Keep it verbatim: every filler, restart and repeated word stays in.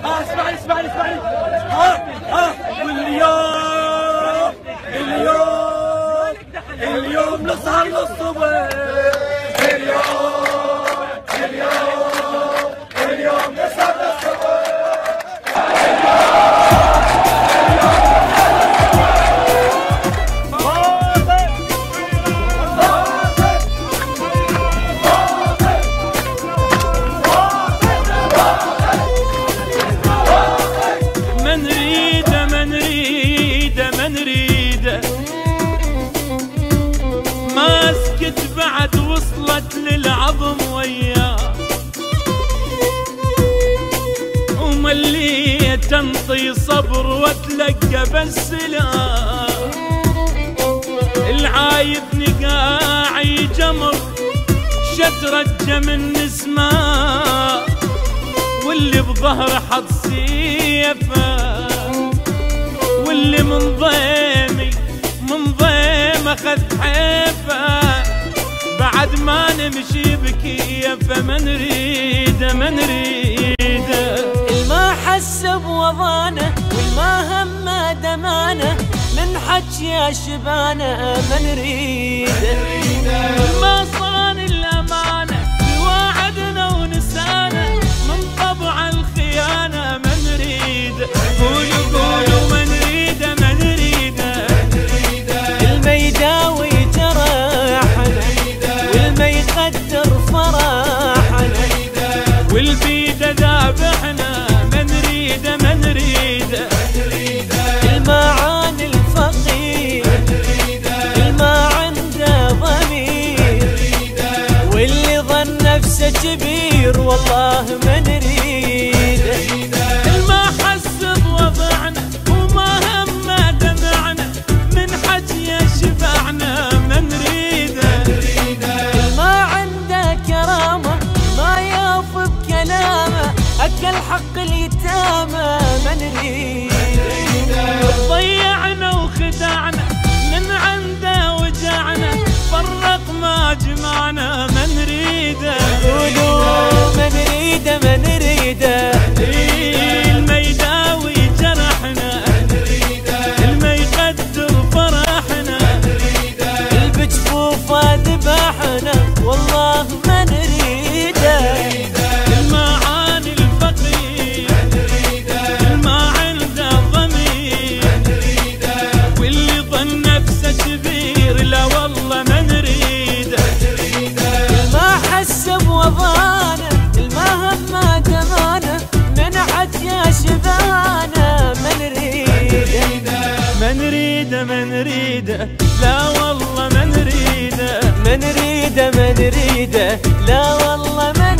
ها اسمعني اسمعني اسمعني ها ها واليوم اليوم اليوم نسهر للصبح اليوم اليوم اليوم نسهر للصبح بعد وصلت للعظم وياه ومليت انطي صبر واتلقى بالسلام العايد نقاعي جمر شترجه من نسماه واللي بظهر حط سيفه واللي من ضيمي من ضيم اخذ حيفه بعد ما نمشي بكيفه ما نريده ما نريده الما حس بوضانه والما همه دمانه من حكي يا شبانه ما نريده ما صان الامانه وعدنا ونسانه من طبع الخيانه ما نريده قولوا قولوا ما نريده ما نريده الما يداوي جرحنا والما يقدر فرحنا والبيده ذابحنا ما نريده ما نريده المعاني الفقير الما عنده ضمير واللي ظن نفسه كبير والله ما نريده الما حس بوضعنا وما همه دمعنا من حكي شبعنا ما نريده الما عنده كرامه ما يوفي بكلامه اكل حق اليتامى ما نريده ضيعنا وخدعنا من عنده وجعنا فرق ما جمعنا ما نريده قولوا ما نريده ما نريده الما يداوي جرحنا الما يقدر فرحنا البجفوفه ذبحنا والله ما نريده المعاني الفقير الما عنده ضمير واللي ظن نفسه كبير لا والله ما نريده الما حس بوضانه الما همه دمانه منعت يا شبانه ما نريده ما نريده ما نريده لا والله ما نريده ما نريده ما نريده لا والله ما